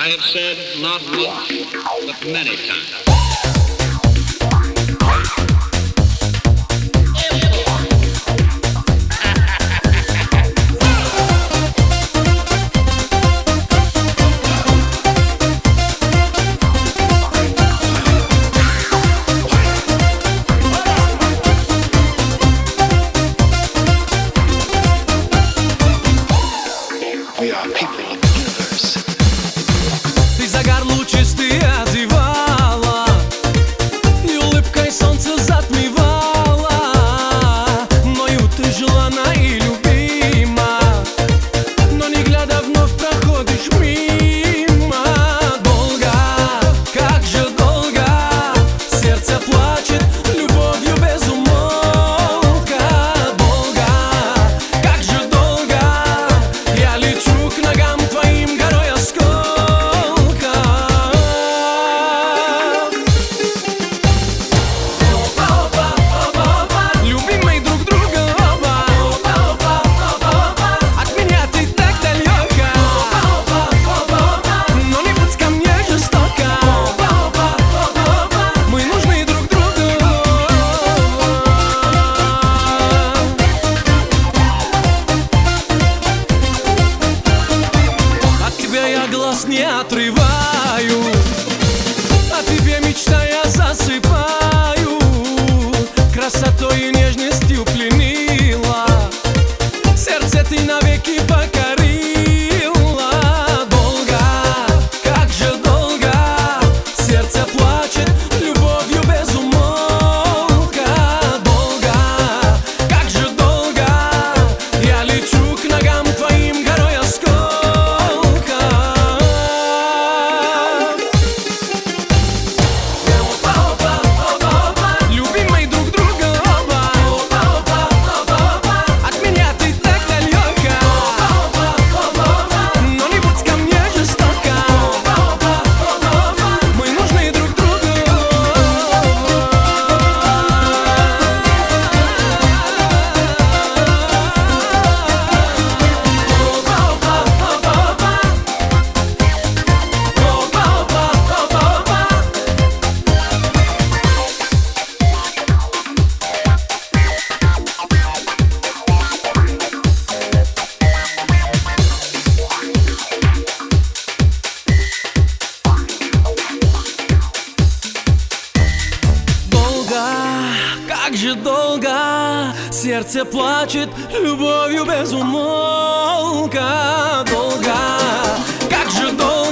I have said not once, but many times. Ты загар лучистый одевала, и улыбкой солнце затмевала. Мною ты желана и любима, но не глядя вновь проходишь мимо. Долго, как же долго, сердце плачет любовью без умолка. Долго, как же долго, я лечу к ногам твоим горой осколка. Любимый друг друга оба, от меня ты так далека, но не будь ко мне жестока. Мы нужны друг другу. От тебя я глаз не отрываю, о тебе мечтая засыпаю. Красотой и нежностью пленила, сердце ты навеки покорила. Долго, как же долго, сердце плачет любовью без умолка. Долго, как же долго, я лечу к ногам твоим горой осколка. Любимый друг друга оба, от меня ты так далека, но не будь ко мне жестока. Мы нужны друг другу. Долго, как же долго, сердце плачет любовью без умолка. Долго, как же долго.